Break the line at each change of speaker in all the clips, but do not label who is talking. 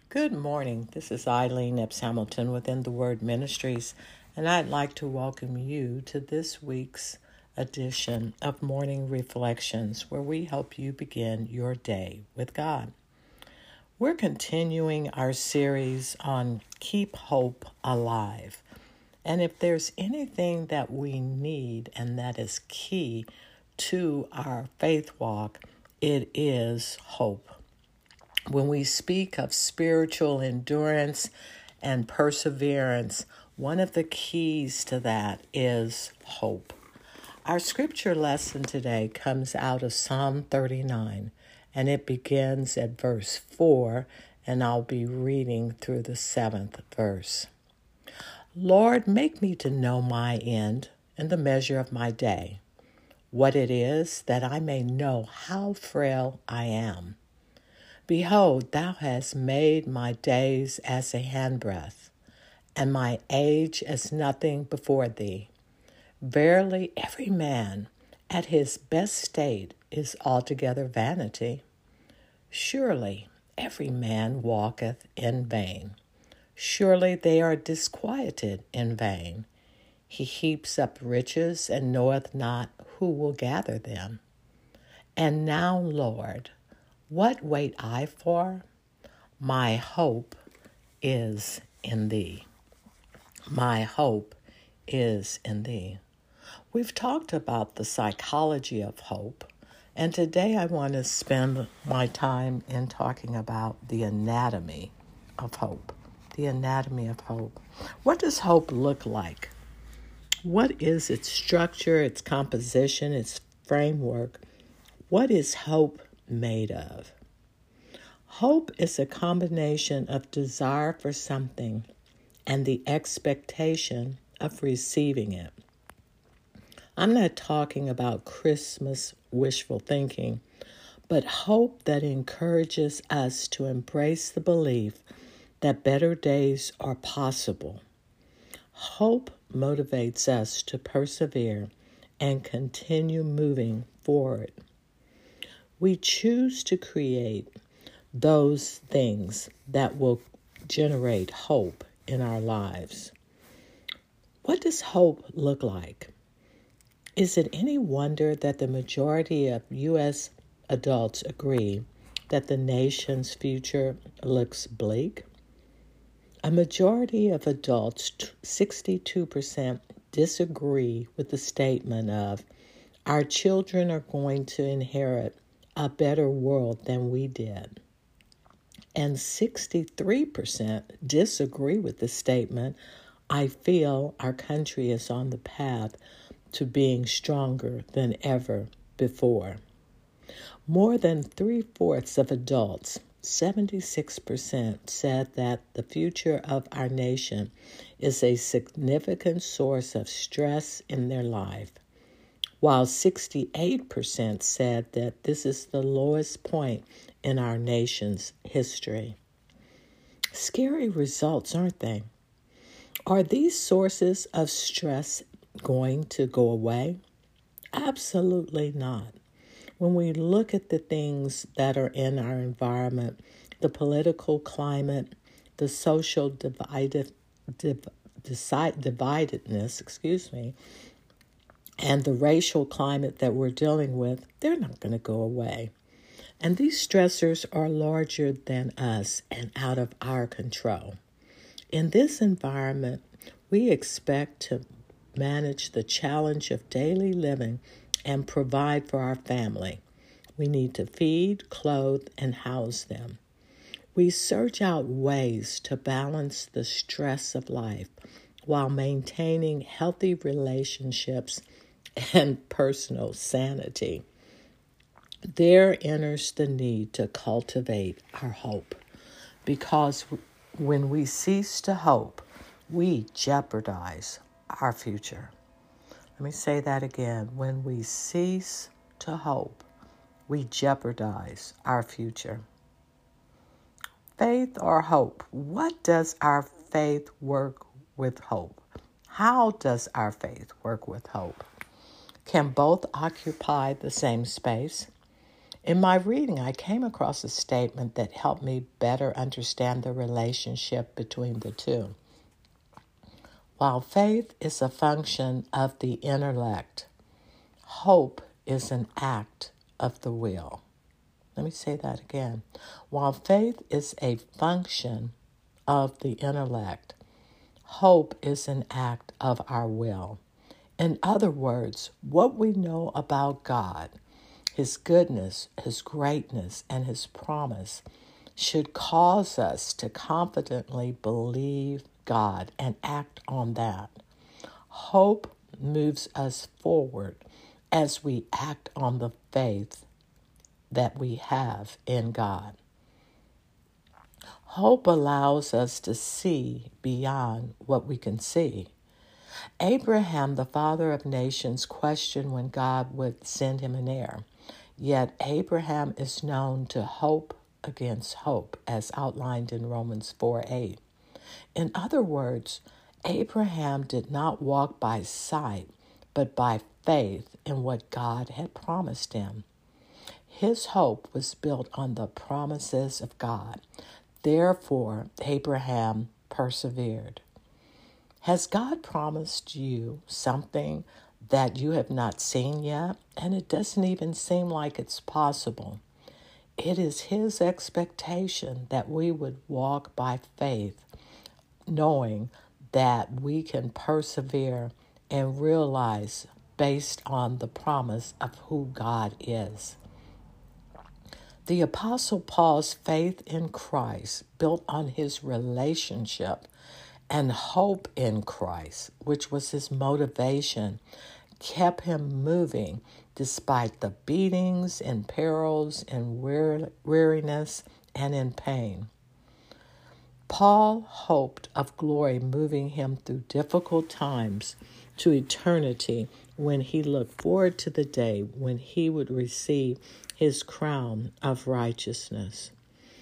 Good morning. This is Eileen Epps Hamilton within the Word Ministries, and I'd like to welcome you to this week's edition of Morning Reflections, where we help you begin your day with God. We're continuing our series on Keep Hope Alive. And if there's anything that we need and that is key to our faith walk, it is hope. When we speak of spiritual endurance and perseverance, one of the keys to that is hope. Our scripture lesson today comes out of Psalm 39, and it begins at verse 4, and I'll be reading through the 7th verse. Lord, make me to know my end and the measure of my day, what it is, that I may know how frail I am. Behold, thou hast made my days as a handbreadth, and my age as nothing before thee. Verily, every man at his best state is altogether vanity. Surely, every man walketh in vain. Surely they are disquieted in vain. He heaps up riches and knoweth not who will gather them. And now, Lord, what wait I for? My hope is in thee. My hope is in thee. We've talked about the psychology of hope, and today I want to spend my time in talking about the anatomy of hope. The anatomy of hope. What does hope look like? What is its structure, its composition, its framework? What is hope made of? Hope is a combination of desire for something and the expectation of receiving it. I'm not talking about Christmas wishful thinking, but hope that encourages us to embrace the belief that better days are possible. Hope motivates us to persevere and continue moving forward. We choose to create those things that will generate hope in our lives. What does hope look like? Is it any wonder that the majority of U.S. adults agree that the nation's future looks bleak? A majority of adults, 62%, disagree with the statement of, our children are going to inherit a better world than we did. And 63% disagree with the statement, I feel our country is on the path to being stronger than ever before. More than 3/4 of adults, 76%, said that the future of our nation is a significant source of stress in their life, while 68% said that this is the lowest point in our nation's history. Scary results, aren't they? Are these sources of stress going to go away? Absolutely not. When we look at the things that are in our environment, the political climate, the social dividedness, and the racial climate that we're dealing with, they're not going to go away. And these stressors are larger than us and out of our control. In this environment, we expect to manage the challenge of daily living and provide for our family. We need to feed, clothe, and house them. We search out ways to balance the stress of life while maintaining healthy relationships and personal sanity. There enters the need to cultivate our hope, because when we cease to hope, we jeopardize our future. Let me say that again. When we cease to hope, we jeopardize our future. Faith or hope? What does our faith work with hope? How does our faith work with hope? Can both occupy the same space? In my reading, I came across a statement that helped me better understand the relationship between the two. While faith is a function of the intellect, hope is an act of the will. Let me say that again. While faith is a function of the intellect, hope is an act of our will. In other words, what we know about God, His goodness, His greatness, and His promise should cause us to confidently believe God and act on that. Hope moves us forward as we act on the faith that we have in God. Hope allows us to see beyond what we can see. Abraham, the father of nations, questioned when God would send him an heir. Yet Abraham is known to hope against hope, as outlined in Romans 4:8. In other words, Abraham did not walk by sight, but by faith in what God had promised him. His hope was built on the promises of God. Therefore, Abraham persevered. Has God promised you something that you have not seen yet, and it doesn't even seem like it's possible? It is His expectation that we would walk by faith, knowing that we can persevere and realize based on the promise of who God is. The Apostle Paul's faith in Christ, built on his relationship and hope in Christ, which was his motivation, kept him moving despite the beatings and perils and weariness and in pain. Paul hoped of glory moving him through difficult times to eternity when he looked forward to the day when he would receive his crown of righteousness.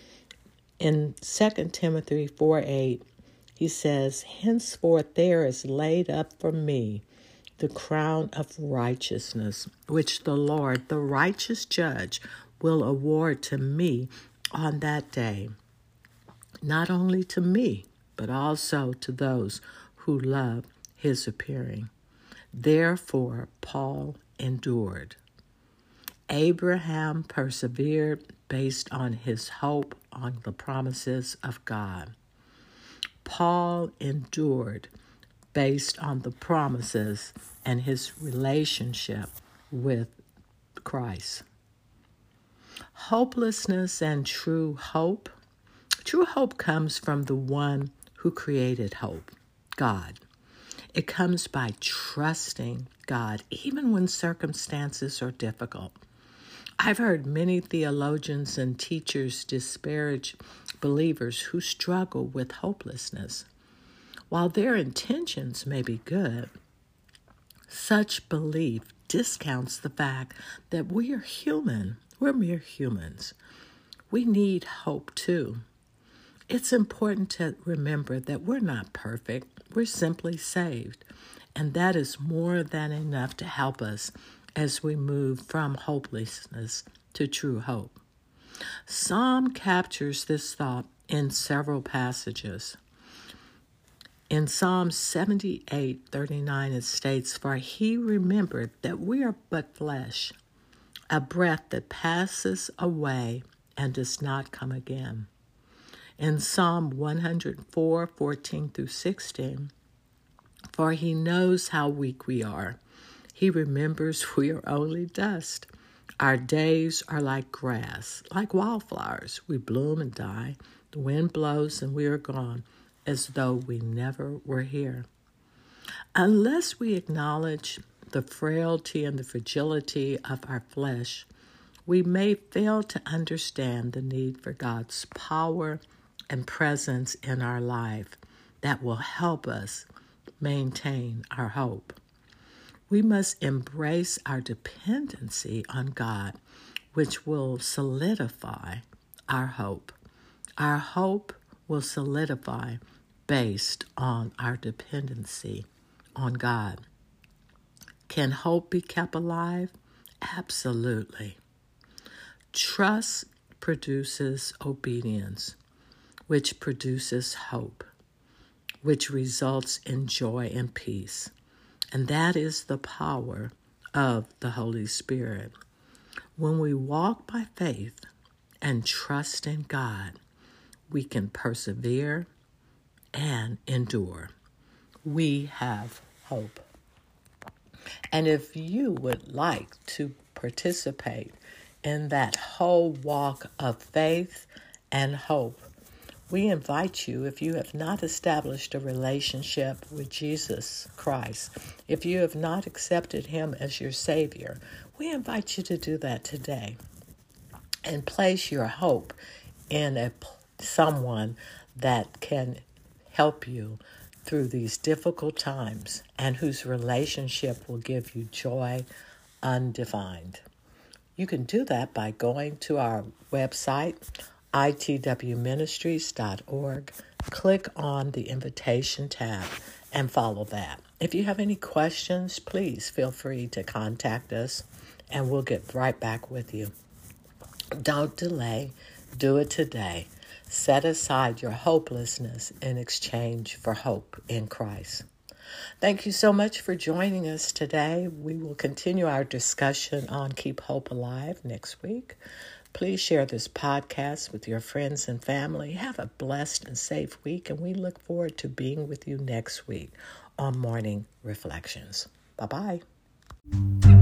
In 2 Timothy 4:8, he says, "Henceforth there is laid up for me the crown of righteousness, which the Lord, the righteous judge, will award to me on that day. Not only to me, but also to those who love his appearing." Therefore, Paul endured. Abraham persevered based on his hope on the promises of God. Paul endured based on the promises and his relationship with Christ. Hopelessness and true hope. True hope comes from the one who created hope, God. It comes by trusting God, even when circumstances are difficult. I've heard many theologians and teachers disparage believers who struggle with hopelessness. While their intentions may be good, such belief discounts the fact that we are human. We're mere humans. We need hope too. It's important to remember that we're not perfect. We're simply saved. And that is more than enough to help us as we move from hopelessness to true hope. Psalm captures this thought in several passages. In Psalm 78:39, it states, "For he remembered that we are but flesh, a breath that passes away and does not come again." In Psalm 104:14 through 16, "For he knows how weak we are. He remembers we are only dust. Our days are like grass, like wildflowers. We bloom and die. The wind blows and we are gone, as though we never were here." Unless we acknowledge the frailty and the fragility of our flesh, we may fail to understand the need for God's power and presence in our life that will help us maintain our hope. We must embrace our dependency on God, which will solidify our hope. Our hope will solidify based on our dependency on God. Can hope be kept alive? Absolutely. Trust produces obedience, which produces hope, which results in joy and peace. And that is the power of the Holy Spirit. When we walk by faith and trust in God, we can persevere and endure. We have hope. And if you would like to participate in that whole walk of faith and hope, we invite you, if you have not established a relationship with Jesus Christ, if you have not accepted him as your Savior, we invite you to do that today and place your hope in someone that can help you through these difficult times and whose relationship will give you joy undefined. You can do that by going to our website, itwministries.org, click on the invitation tab and follow that. If you have any questions, please feel free to contact us and we'll get right back with you. Don't delay. Do it today. Set aside your hopelessness in exchange for hope in Christ. Thank you so much for joining us today. We will continue our discussion on Keep Hope Alive next week. Please share this podcast with your friends and family. Have a blessed and safe week, and we look forward to being with you next week on Morning Reflections. Bye-bye.